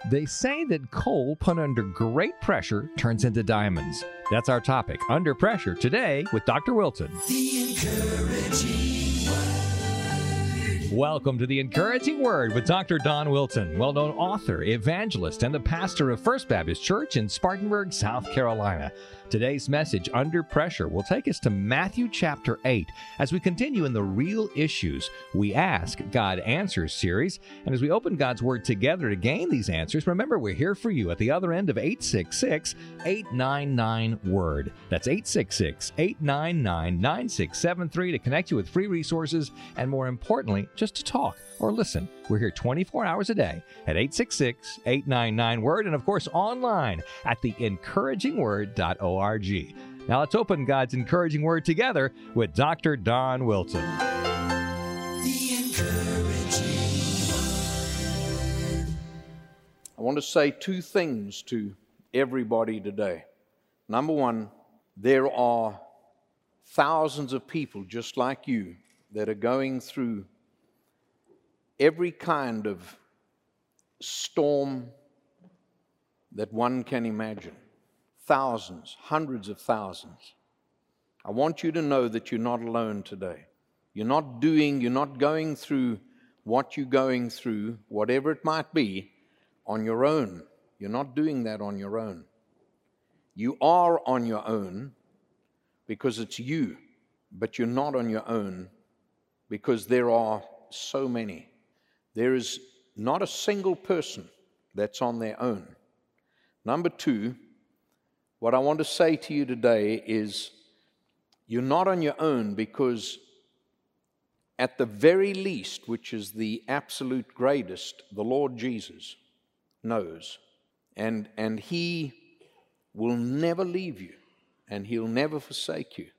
They say that coal put under great pressure turns into diamonds. That's our topic, Under Pressure, today with Dr. Wilson. The Encouraging Word. Welcome to The Encouraging Word with Dr. Don Wilson, well-known author, evangelist, and the pastor of First Baptist Church in Spartanburg, South Carolina. Today's message, Under Pressure, will take us to Matthew chapter 8 as we continue in the Real Issues We Ask, God Answers series. And as we open God's Word together to gain these answers, remember we're here for you at the other end of 866-899-WORD. That's 866-899-9673 to connect you with free resources and, more importantly, just to talk or listen. We're here 24 hours a day at 866-899-WORD and, of course, online at theencouragingword.org. Now let's open God's encouraging word together with Dr. Don Wilson. The Encouraging Word. I want to say two things to everybody today. Number one, there are thousands of people just like you that are going through every kind of storm that one can imagine. Thousands, hundreds of thousands. I want you to know that you're not alone today. You're not going through what you're going through, whatever it might be, on your own. You're not doing that on your own. You are on your own because it's you, but you're not on your own because there are so many. There is not a single person that's on their own. Number two, what I want to say to you today is you're not on your own because at the very least, which is the absolute greatest, the Lord Jesus knows. And He will never leave you and He'll never forsake you.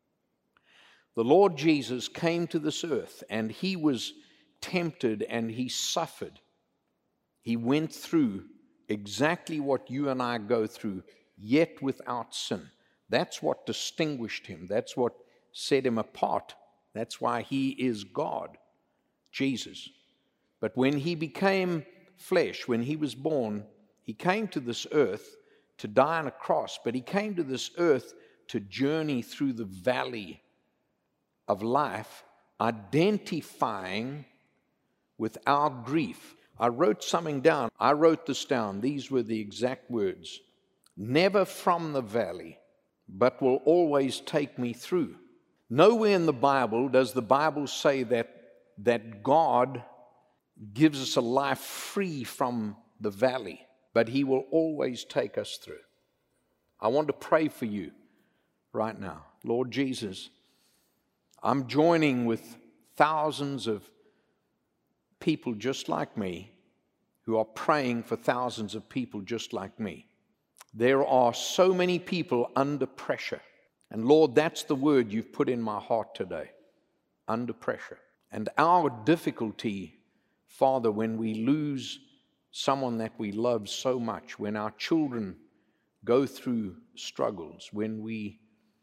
The Lord Jesus came to this earth and He was tempted and He suffered. He went through exactly what you and I go through, yet without sin. That's what distinguished Him. That's what set Him apart. That's why He is God, Jesus. But when He became flesh, when He was born, He came to this earth to die on a cross, but He came to this earth to journey through the valley of life, identifying with our grief. I wrote something down. I wrote this down. These were the exact words. Never from the valley, but will always take me through. Nowhere in the Bible does the Bible say that God gives us a life free from the valley, but He will always take us through. I want to pray for you right now. Lord Jesus, I'm joining with thousands of people just like me who are praying for thousands of people just like me. There are so many people under pressure. And Lord, that's the word you've put in my heart today, under pressure. And our difficulty, Father, when we lose someone that we love so much, when our children go through struggles, when we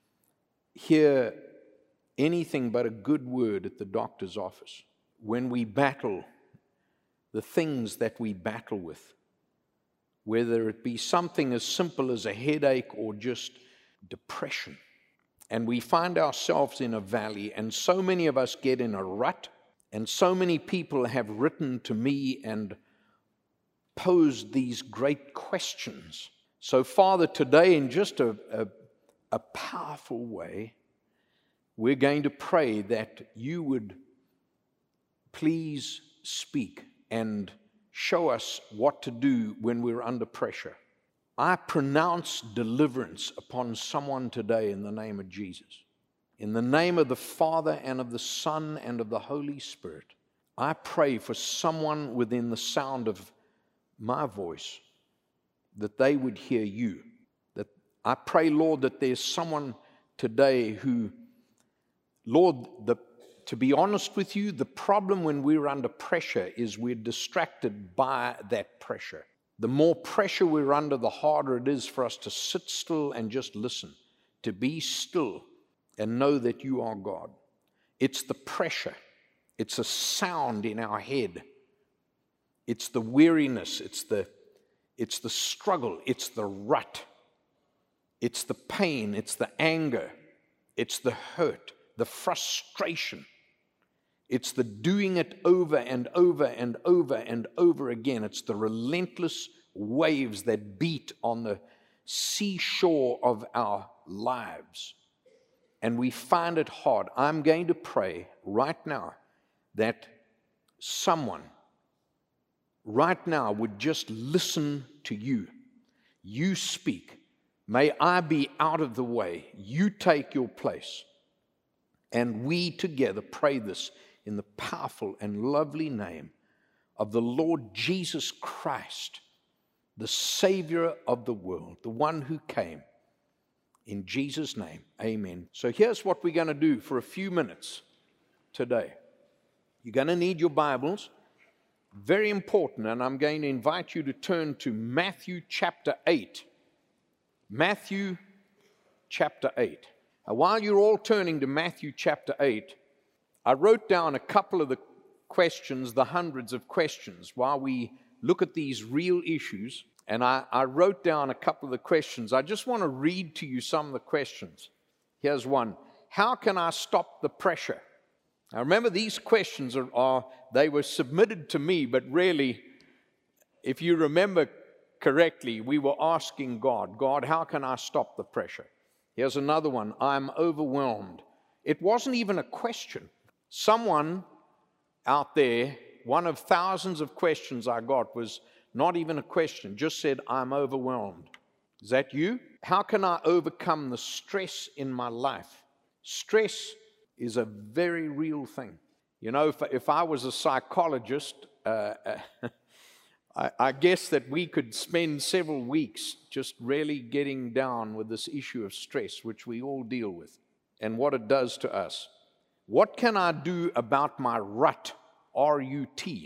hear anything but a good word at the doctor's office, when we battle the things that we battle with, whether it be something as simple as a headache or just depression, and we find ourselves in a valley, and so many of us get in a rut, and so many people have written to me and posed these great questions. So, Father, today in just a powerful way, we're going to pray that you would please speak and show us what to do when we're under pressure. I pronounce deliverance upon someone today in the name of Jesus. In the name of the Father and of the Son and of the Holy Spirit, I pray for someone within the sound of my voice that they would hear you. That I pray, Lord, that there's someone today who, Lord, to be honest with you, the problem when we're under pressure is we're distracted by that pressure. The more pressure we're under, the harder it is for us to sit still and just listen, to be still and know that you are God. It's the pressure. It's a sound in our head. It's the weariness. It's the It's the struggle. It's the rut. It's the pain. It's the anger. It's the hurt, the frustration. It's the doing it over and over and over and over again. It's the relentless waves that beat on the seashore of our lives. And we find it hard. I'm going to pray right now that someone right now would just listen to you. You speak. May I be out of the way. You take your place. And we together pray this in the powerful and lovely name of the Lord Jesus Christ, the Savior of the world, the one who came. In Jesus' name, amen. So here's what we're going to do for a few minutes today. You're going to need your Bibles. Very important, and I'm going to invite you to turn to Matthew chapter 8. Matthew chapter 8. Now, while you're all turning to Matthew chapter 8, I wrote down a couple of the questions, the hundreds of questions, while we look at these real issues. And I wrote down a couple of the questions. I just want to read to you some of the questions. Here's one. How can I stop the pressure? Now remember, these questions they were submitted to me, but really, if you remember correctly, we were asking God, how can I stop the pressure? Here's another one. I'm overwhelmed. It wasn't even a question. Someone out there, one of thousands of questions I got was not even a question, just said, I'm overwhelmed. Is that you? How can I overcome the stress in my life? Stress is a very real thing. You know, if I was a psychologist, I guess that we could spend several weeks just really getting down with this issue of stress, which we all deal with, and what it does to us. What can I do about my rut? R-U-T.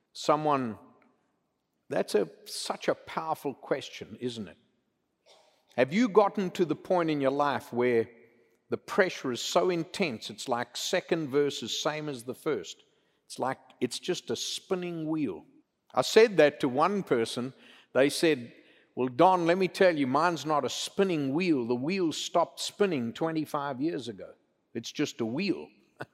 That's such a powerful question, isn't it? Have you gotten to the point in your life where the pressure is so intense, it's like second verse is same as the first? It's like it's just a spinning wheel. I said that to one person. They said, well, Don, let me tell you, mine's not a spinning wheel. The wheel stopped spinning 25 years ago. It's just a wheel.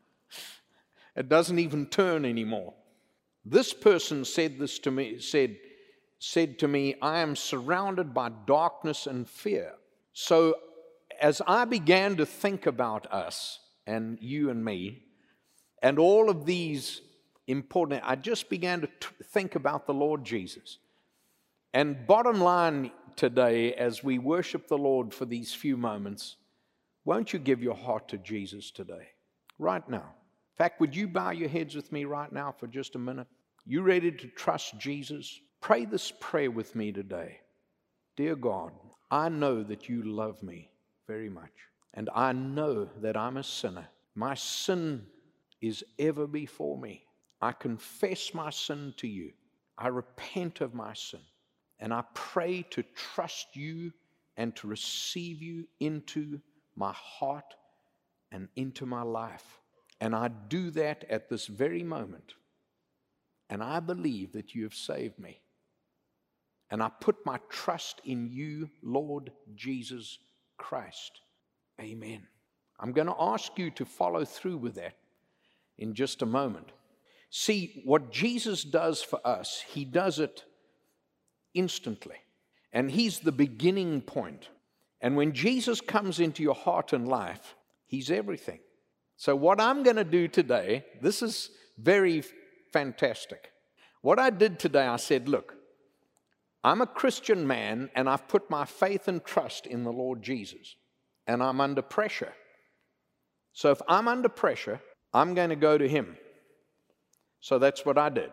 It doesn't even turn anymore. This person said this to me, said to me, I am surrounded by darkness and fear. So as I began to think about us and you and me and all of these important, I just began to think about the Lord Jesus. And bottom line today, as we worship the Lord for these few moments, won't you give your heart to Jesus today, right now? In fact, would you bow your heads with me right now for just a minute? You ready to trust Jesus? Pray this prayer with me today. Dear God, I know that you love me very much, and I know that I'm a sinner. My sin is ever before me. I confess my sin to you. I repent of my sin, and I pray to trust you and to receive you into my heart and into my life. And I do that at this very moment. And I believe that you have saved me. And I put my trust in you, Lord Jesus Christ. Amen. I'm going to ask you to follow through with that in just a moment. See, what Jesus does for us, he does it instantly. And he's the beginning point. And when Jesus comes into your heart and life, he's everything. So what I'm going to do today, this is very fantastic. What I did today, I said, look, I'm a Christian man and I've put my faith and trust in the Lord Jesus. And I'm under pressure. So if I'm under pressure, I'm going to go to him. So that's what I did.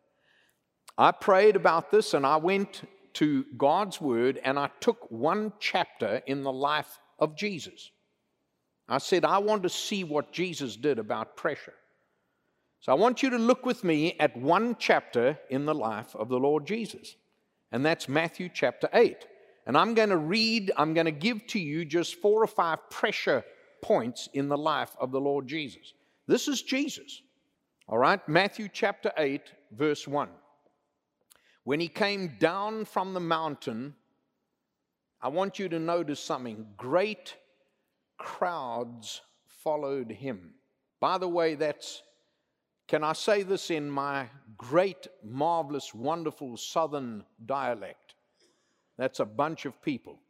I prayed about this and I went to God's Word and I took one chapter in the life of Jesus. I said, I want to see what Jesus did about pressure. So I want you to look with me at one chapter in the life of the Lord Jesus. And that's Matthew chapter 8. And I'm going to give to you just 4 or 5 pressure points in the life of the Lord Jesus. This is Jesus. All right, Matthew chapter 8, verse 1. When he came down from the mountain, I want you to notice something. Great crowds followed him. By the way, can I say this in my great, marvelous, wonderful southern dialect? That's a bunch of people.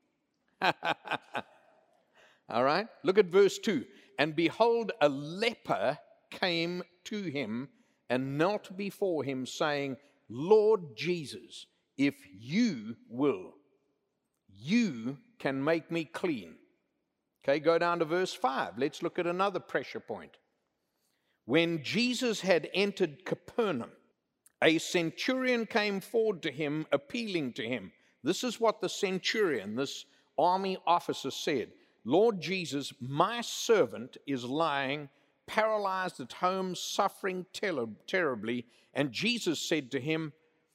All right? Look at verse 2. And behold, a leper came to him and knelt before him, saying, Lord Jesus, if you will, you can make me clean. Okay, go down to verse 5. Let's look at another pressure point. When Jesus had entered Capernaum, a centurion came forward to him, appealing to him. This is what the centurion, this army officer, said. Lord Jesus, my servant is lying paralyzed at home, suffering terribly. And Jesus said to him,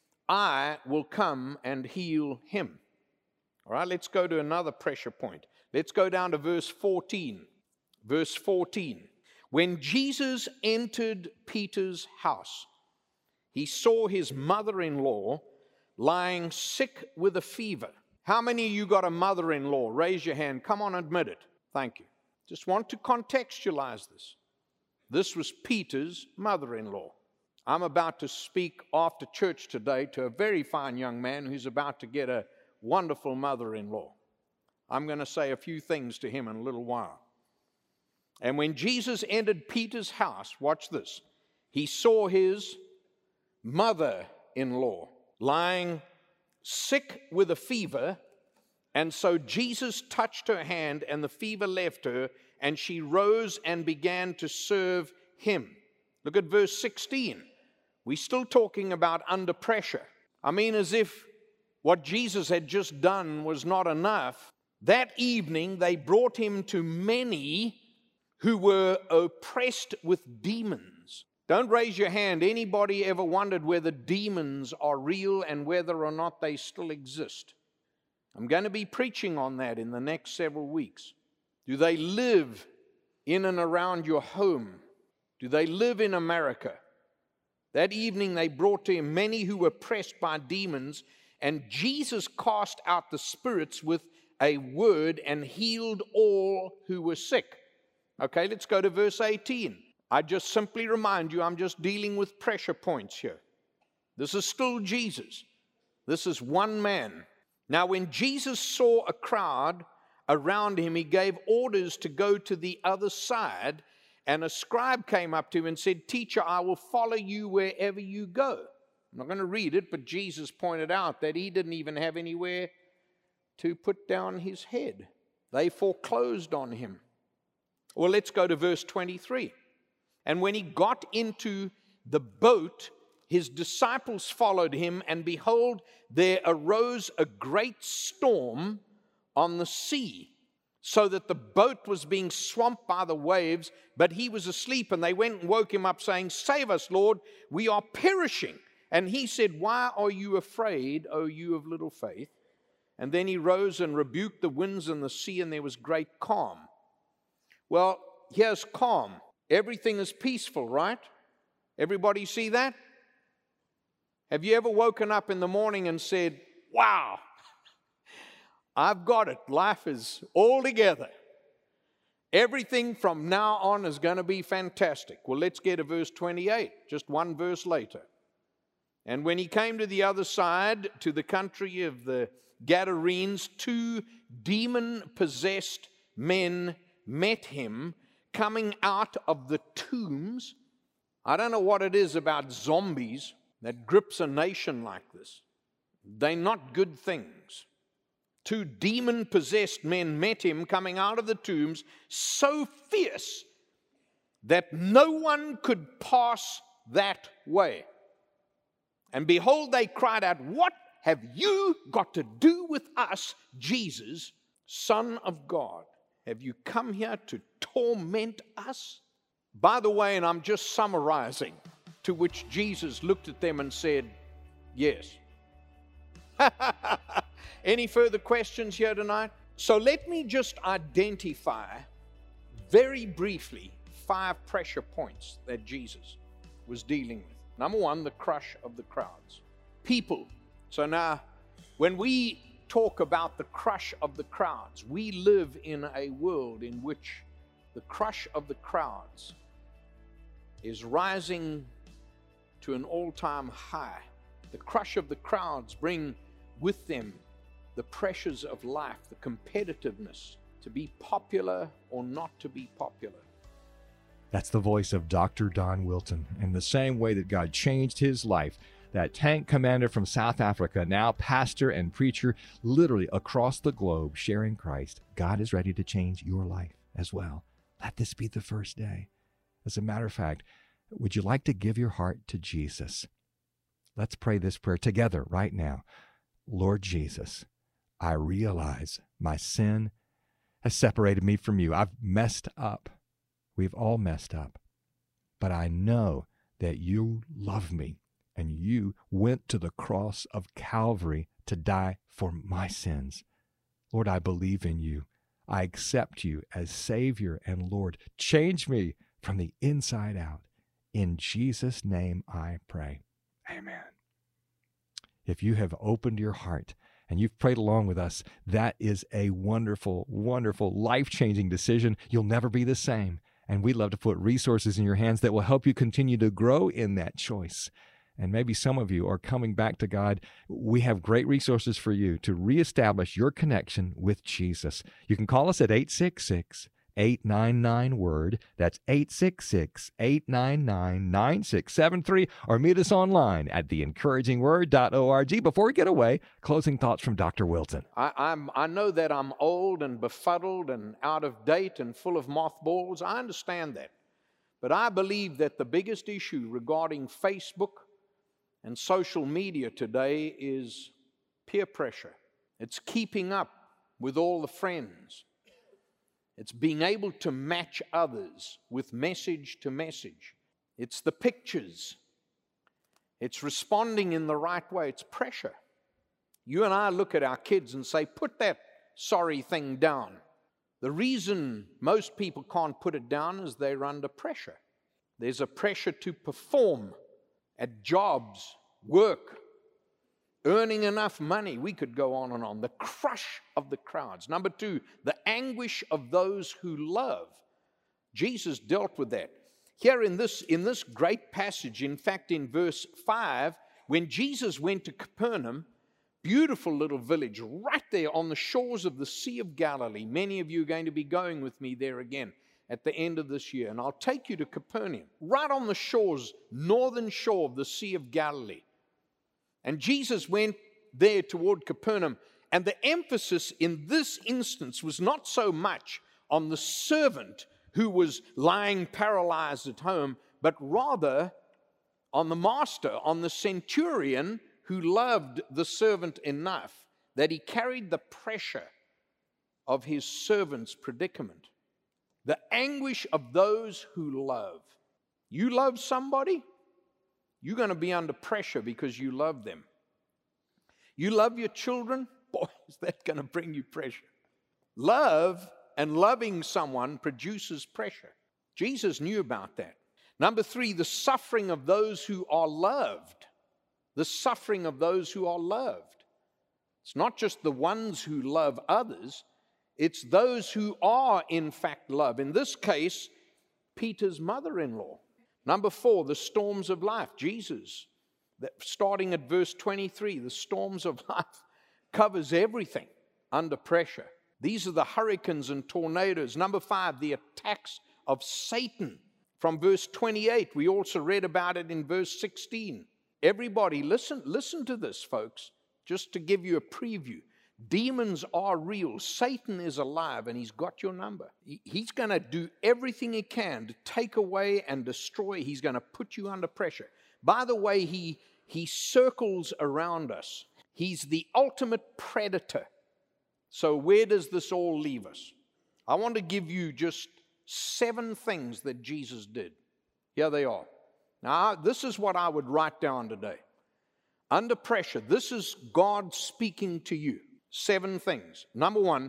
I will come and heal him. All right, let's go to another pressure point. Let's go down to verse 14. Verse 14. When Jesus entered Peter's house, he saw his mother-in-law lying sick with a fever. How many of you got a mother-in-law? Raise your hand. Come on, admit it. Thank you. Just want to contextualize this. This was Peter's mother-in-law. I'm about to speak after church today to a very fine young man who's about to get a wonderful mother-in-law. I'm going to say a few things to him in a little while. And when Jesus entered Peter's house, watch this, he saw his mother-in-law lying sick with a fever, and so Jesus touched her hand, and the fever left her, and she rose and began to serve him. Look at verse 16. We're still talking about under pressure. I mean, as if what Jesus had just done was not enough. That evening, they brought him to many who were oppressed with demons. Don't raise your hand. Anybody ever wondered whether demons are real and whether or not they still exist? I'm going to be preaching on that in the next several weeks. Do they live in and around your home? Do they live in America? That evening they brought to him many who were oppressed by demons, and Jesus cast out the spirits with a word and healed all who were sick. Okay, let's go to verse 18. I just simply remind you, I'm just dealing with pressure points here. This is still Jesus. This is one man. Now, when Jesus saw a crowd around him, he gave orders to go to the other side, and a scribe came up to him and said, Teacher, I will follow you wherever you go. I'm not going to read it, but Jesus pointed out that he didn't even have anywhere to put down his head. They foreclosed on him. Well, let's go to verse 23. And when he got into the boat, his disciples followed him, and behold, there arose a great storm on the sea, so that the boat was being swamped by the waves, but he was asleep. And they went and woke him up, saying, Save us, Lord, we are perishing. And he said, Why are you afraid, O you of little faith? And then he rose and rebuked the winds and the sea, and there was great calm. Well, here's calm. Everything is peaceful, right? Everybody see that? Have you ever woken up in the morning and said, Wow, I've got it. Life is all together. Everything from now on is going to be fantastic. Well, let's get to verse 28, just one verse later. And when he came to the other side, to the country of the Gadarenes, 2 demon-possessed men met him coming out of the tombs. I don't know what it is about zombies that grips a nation like this. They're not good things. 2 demon-possessed men met him coming out of the tombs, so fierce that no one could pass that way. And behold, they cried out, What have you got to do with us, Jesus, Son of God? Have you come here to torment us? By the way, and I'm just summarizing, to which Jesus looked at them and said, Yes. Any further questions here tonight? So let me just identify very briefly 5 pressure points that Jesus was dealing with. Number 1, the crush of the crowds. People So now, when we talk about the crush of the crowds, we live in a world in which the crush of the crowds is rising to an all-time high. The crush of the crowds bring with them the pressures of life, the competitiveness to be popular or not to be popular. That's the voice of Dr. Don Wilton. In the same way that God changed his life, that tank commander from South Africa, now pastor and preacher literally across the globe sharing Christ, God is ready to change your life as well. Let this be the first day. As a matter of fact, would you like to give your heart to Jesus? Let's pray this prayer together right now. Lord Jesus, I realize my sin has separated me from you. I've messed up. We've all messed up. But I know that you love me and you went to the cross of Calvary to die for my sins. Lord, I believe in you. I accept you as Savior and Lord. Change me from the inside out. In Jesus' name I pray. Amen. If you have opened your heart and you've prayed along with us, that is a wonderful, wonderful, life-changing decision. You'll never be the same. And we'd love to put resources in your hands that will help you continue to grow in that choice. And maybe some of you are coming back to God. We have great resources for you to reestablish your connection with Jesus. You can call us at 866-899-WORD. That's 866-899-9673. Or meet us online at theencouragingword.org. Before we get away, closing thoughts from Dr. Wilton. I know that I'm old and befuddled and out of date and full of mothballs. I understand that. But I believe that the biggest issue regarding Facebook and social media today is peer pressure. It's keeping up with all the friends. It's being able to match others with message to message. It's the pictures. It's responding in the right way. It's pressure. You and I look at our kids and say, put that sorry thing down. The reason most people can't put it down is they're under pressure. There's a pressure to perform at jobs, work, earning enough money. We could go on and on. The crush of the crowds. Number two, the anguish of those who love. Jesus dealt with that. Here in this great passage, in fact, in verse 5, when Jesus went to Capernaum, beautiful little village right there on the shores of the Sea of Galilee. Many of you are going to be going with me there again at the end of this year. And I'll take you to Capernaum, right on the shores, northern shore of the Sea of Galilee. And Jesus went there toward Capernaum. And the emphasis in this instance was not so much on the servant who was lying paralyzed at home, but rather on the master, on the centurion who loved the servant enough that he carried the pressure of his servant's predicament. The anguish of those who love. You love somebody, you're going to be under pressure because you love them. You love your children, boy, is that going to bring you pressure. Love and loving someone produces pressure. Jesus knew about that. Number three, the suffering of those who are loved. The suffering of those who are loved. It's not just the ones who love others, it's those who are in fact loved. In this case, Peter's mother-in-law. Number four, the storms of life. Jesus, starting at verse 23, the storms of life covers everything under pressure. These are the hurricanes and tornadoes. Number five, the attacks of Satan. From verse 28, we also read about it in verse 16. Everybody, listen to this, folks, just to give you a preview. Demons are real. Satan is alive, and he's got your number. He's going to do everything he can to take away and destroy. He's going to put you under pressure. By the way, he circles around us. He's the ultimate predator. So where does this all leave us? I want to give you just 7 things that Jesus did. Here they are. Now, this is what I would write down today. Under pressure, this is God speaking to you. 7 things. Number 1,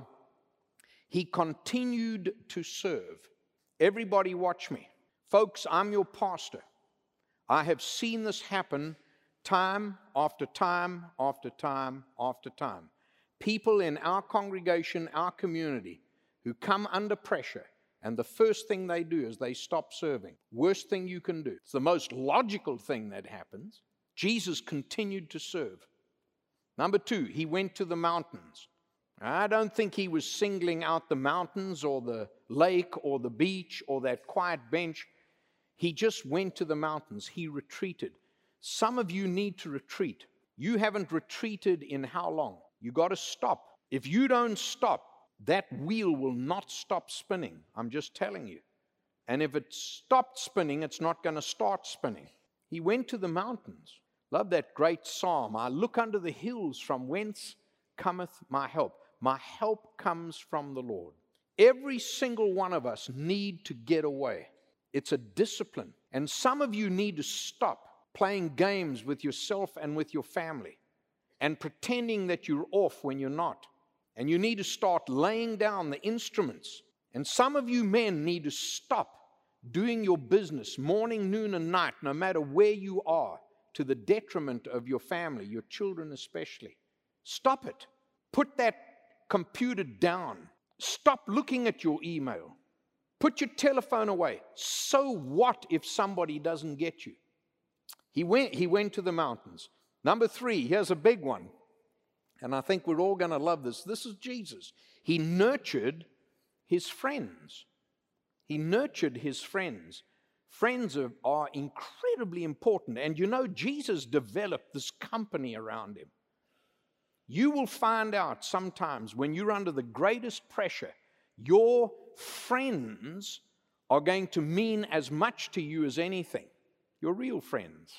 he continued to serve. Everybody watch me. Folks, I'm your pastor. I have seen this happen time after time after time after time. People in our congregation, our community, who come under pressure, and the first thing they do is they stop serving. Worst thing you can do. It's the most logical thing that happens. Jesus continued to serve. Number two, he went to the mountains. I don't think he was singling out the mountains or the lake or the beach or that quiet bench. He just went to the mountains. He retreated. Some of you need to retreat. You haven't retreated in how long? You got to stop. If you don't stop, that wheel will not stop spinning. I'm just telling you. And if it stopped spinning, it's not going to start spinning. He went to the mountains. Love that great psalm. I look unto the hills, from whence cometh my help. My help comes from the Lord. Every single one of us need to get away. It's a discipline. And some of you need to stop playing games with yourself and with your family and pretending that you're off when you're not. And you need to start laying down the instruments. And some of you men need to stop doing your business morning, noon, and night, no matter where you are, to the detriment of your family, your children especially. Stop it. Put that computer down. Stop looking at your email. Put your telephone away. So what if somebody doesn't get you? He went to the mountains. Number three, here's a big one. And I think we're all going to love this. This is Jesus. He nurtured his friends. He nurtured his friends. Friends are incredibly important. And you know, Jesus developed this company around him. You will find out sometimes when you're under the greatest pressure, your friends are going to mean as much to you as anything. Your real friends.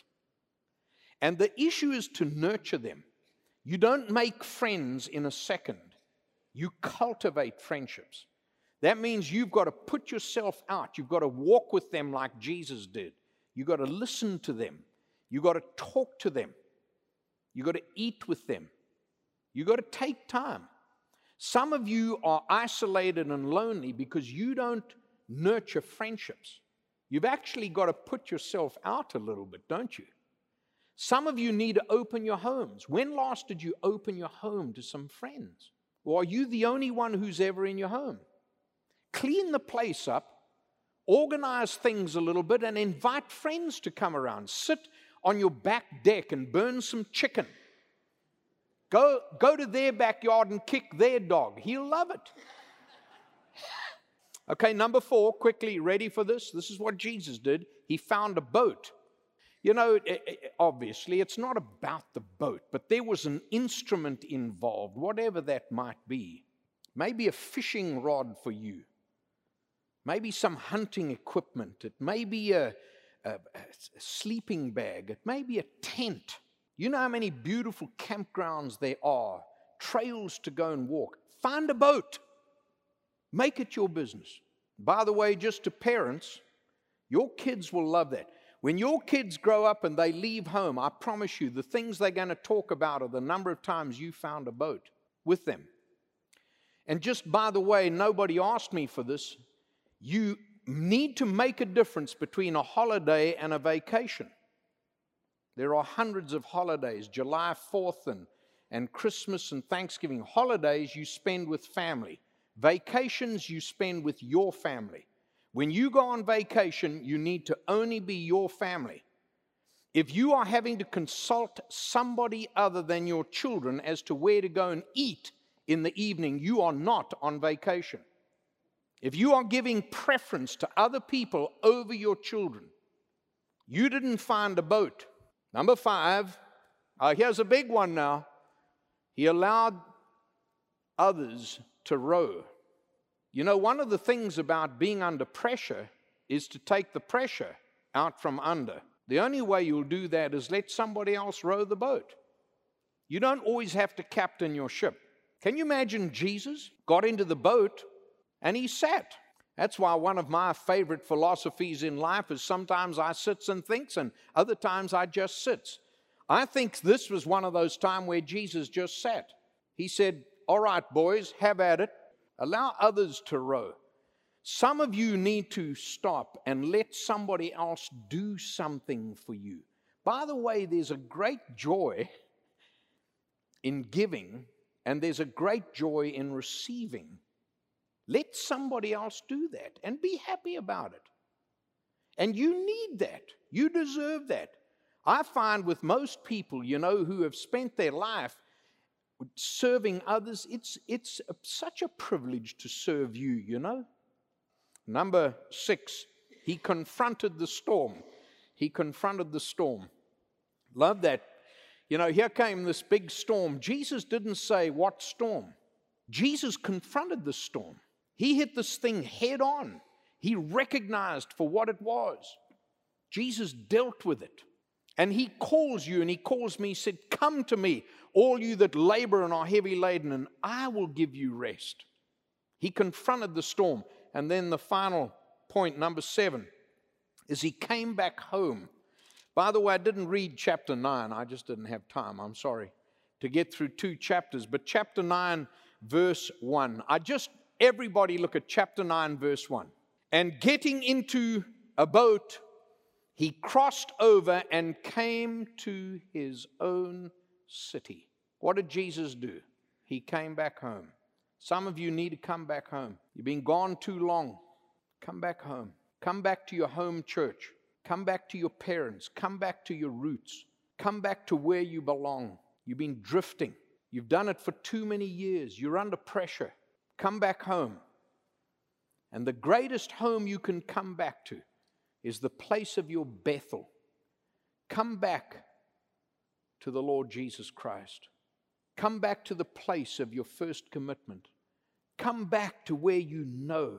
And the issue is to nurture them. You don't make friends in a second. You cultivate friendships. That means you've got to put yourself out. You've got to walk with them like Jesus did. You've got to listen to them. You've got to talk to them. You've got to eat with them. You've got to take time. Some of you are isolated and lonely because you don't nurture friendships. You've actually got to put yourself out a little bit, don't you? Some of you need to open your homes. When last did you open your home to some friends? Or are you the only one who's ever in your home? Clean the place up, organize things a little bit, and invite friends to come around. Sit on your back deck and burn some chicken. Go to their backyard and kick their dog. He'll love it. Okay, number 4, quickly, ready for this? This is what Jesus did. He found a boat. You know, obviously, it's not about the boat, but there was an instrument involved, whatever that might be. Maybe a fishing rod for you. Maybe some hunting equipment. It may be a sleeping bag. It may be a tent. You know how many beautiful campgrounds there are, trails to go and walk. Find a boat. Make it your business. By the way, just to parents, your kids will love that. When your kids grow up and they leave home, I promise you, the things they're going to talk about are the number of times you found a boat with them. And just by the way, nobody asked me for this. You need to make a difference between a holiday and a vacation. There are hundreds of holidays, July 4th and Christmas and Thanksgiving. Holidays you spend with family. Vacations you spend with your family. When you go on vacation, you need to only be your family. If you are having to consult somebody other than your children as to where to go and eat in the evening, you are not on vacation. If you are giving preference to other people over your children, you didn't find a boat. Number 5, here's a big one now. He allowed others to row. You know, one of the things about being under pressure is to take the pressure out from under. The only way you'll do that is let somebody else row the boat. You don't always have to captain your ship. Can you imagine Jesus got into the boat and he sat? That's why one of my favorite philosophies in life is sometimes I sits and thinks and other times I just sits. I think this was one of those times where Jesus just sat. He said, all right, boys, have at it. Allow others to row. Some of you need to stop and let somebody else do something for you. By the way, there's a great joy in giving, and there's a great joy in receiving. Let somebody else do that and be happy about it. And you need that. You deserve that. I find with most people, who have spent their life serving others, it's such a privilege to serve you, Number 6, he confronted the storm. He confronted the storm. Love that. Here came this big storm. Jesus didn't say, what storm? Jesus confronted the storm. He hit this thing head on. He recognized for what it was. Jesus dealt with it. And he calls you and he calls me, he said, come to me, all you that labor and are heavy laden, and I will give you rest. He confronted the storm. And then the final point, number 7, is he came back home. By the way, I didn't read chapter 9. I just didn't have time, I'm sorry, to get through 2 chapters. But chapter 9, verse 1. Everybody look at chapter 9, verse 1. And getting into a boat, he crossed over and came to his own city. What did Jesus do? He came back home. Some of you need to come back home. You've been gone too long. Come back home. Come back to your home church. Come back to your parents. Come back to your roots. Come back to where you belong. You've been drifting. You've done it for too many years. You're under pressure. Come back home. And the greatest home you can come back to is the place of your Bethel. Come back to the Lord Jesus Christ. Come back to the place of your first commitment. Come back to where you know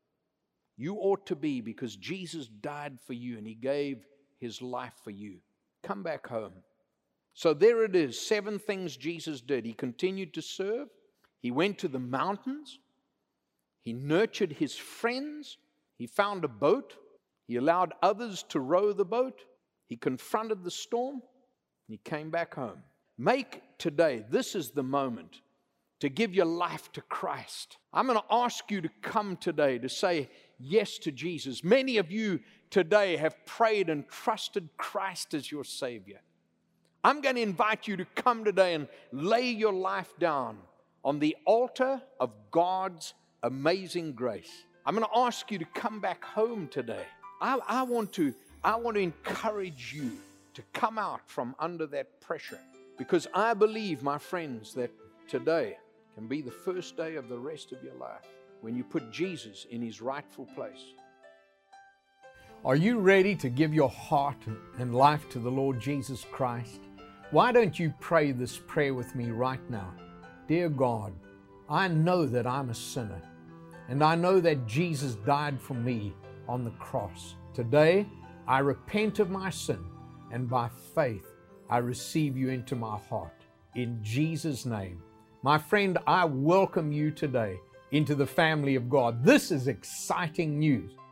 you ought to be, because Jesus died for you and he gave his life for you. Come back home. So there it is, 7 things Jesus did. He continued to serve. He went to the mountains. He nurtured his friends. He found a boat. He allowed others to row the boat. He confronted the storm. He came back home. Make today, this is the moment to give your life to Christ. I'm going to ask you to come today to say yes to Jesus. Many of you today have prayed and trusted Christ as your Savior. I'm going to invite you to come today and lay your life down on the altar of God's amazing grace. I'm going to ask you to come back home today. I want to encourage you to come out from under that pressure, because I believe, my friends, that today can be the first day of the rest of your life when you put Jesus in his rightful place. Are you ready to give your heart and life to the Lord Jesus Christ? Why don't you pray this prayer with me right now? Dear God, I know that I'm a sinner, and I know that Jesus died for me on the cross. Today, I repent of my sin, and by faith, I receive you into my heart. In Jesus' name. My friend, I welcome you today into the family of God. This is exciting news.